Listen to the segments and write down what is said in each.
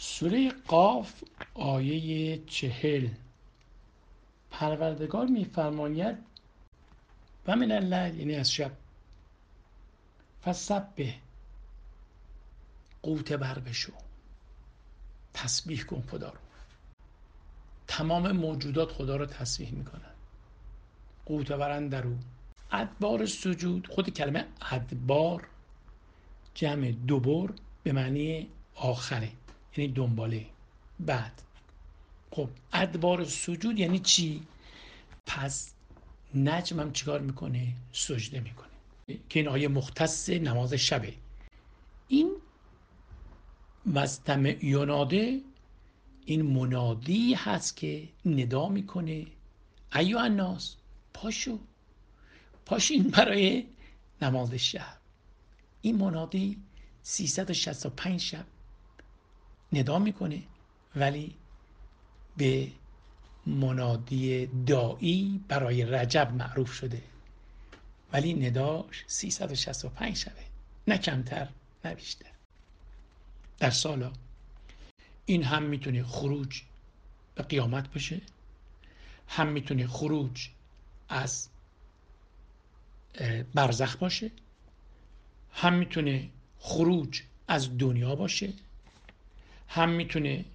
سوره قاف آیه 40. پروردگار میفرماید و من اللیل، یعنی از شب، فسبح، قوت بر بشو، تسبیح کن خدا رو. تمام موجودات خدا رو تسبیح میکنن، قوت برن در او. ادبار سجود، خود کلمه ادبار جمع دبر به معنی آخره، یعنی دنباله، بعد. خب ادبار سجود یعنی چی؟ پس نجم هم چیکار میکنه؟ سجده میکنه، که این آیه مختص نماز شبه. این مستمع یناده، این منادی هست که ندا میکنه ایها الناس، پاشو پاشین برای نماز شب. این منادی 365 شب ندا میکنه، ولی به منادی داعی برای رجب معروف شده، ولی نداش 365 شبه، نه کمتر نه بیشتر در سالا. این هم میتونه خروج به قیامت باشه، هم میتونه خروج از برزخ باشه، هم میتونه خروج از دنیا باشه، هم میتونه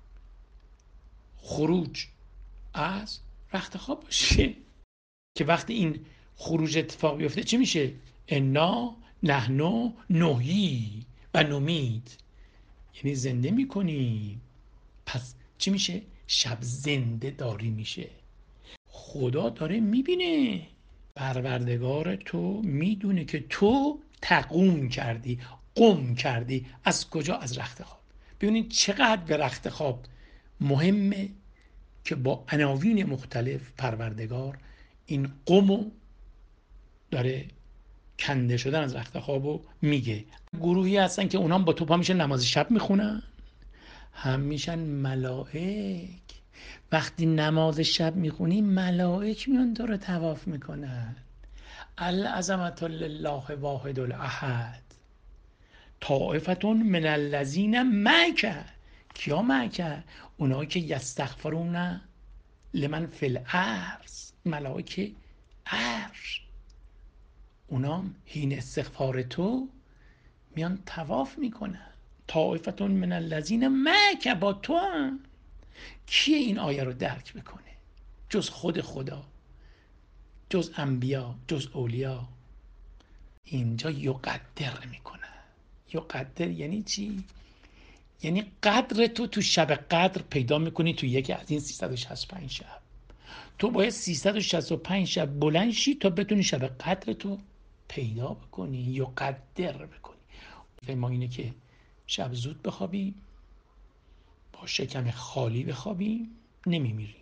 خروج از رخت خواب باشه. که وقتی این خروج اتفاق بیفته چی میشه؟ انا نحن نحیی و نمیت، یعنی زنده میکنیم. پس چی میشه؟ شب زنده داری میشه. خدا داره میبینه، پروردگار تو میدونه که تو تقوم کردی، قم کردی. از کجا؟ از رخت خواب. ببینید چقدر به رخت خواب مهمه که با عناوین مختلف پروردگار این قمو داره، کنده شدن از رخت خوابو میگه. گروهی هستن که اونام با تو پا میشن نماز شب میخونن، هم میشن ملائک. وقتی نماز شب میخونی ملائک میان تو رو طواف میکنن. العظمت لله واحد الاحد، طائفة من الذین معک. کیا معک؟ اونایی که یستغفرون لمن فی الارض، ملائک عرش. اونام حین استغفار تو میان طواف میکنن. طائفة من الذین معک، با تو هم. کیه این آیه رو درک میکنه جز خود خدا، جز انبیا، جز اولیا؟ اینجا یقدر میکنه. یقدر یعنی چی؟ یعنی قدر تو شب قدر پیدا میکنی تو یکی از این 365 شب. تو باید 365 شب بلند شی تا بتونی شب قدر تو پیدا بکنی، یقدر بکنی. ما اینه که شب زود بخوابیم، با شکم خالی بخوابیم، نمیمیریم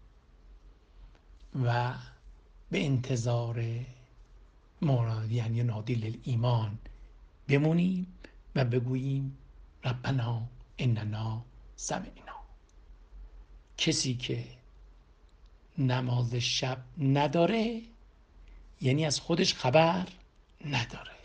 و به انتظار یعنی نادی للایمان بمونیم و بگوییم ربنا اننا سمعنا. کسی که نماز شب نداره یعنی از خودش خبر نداره.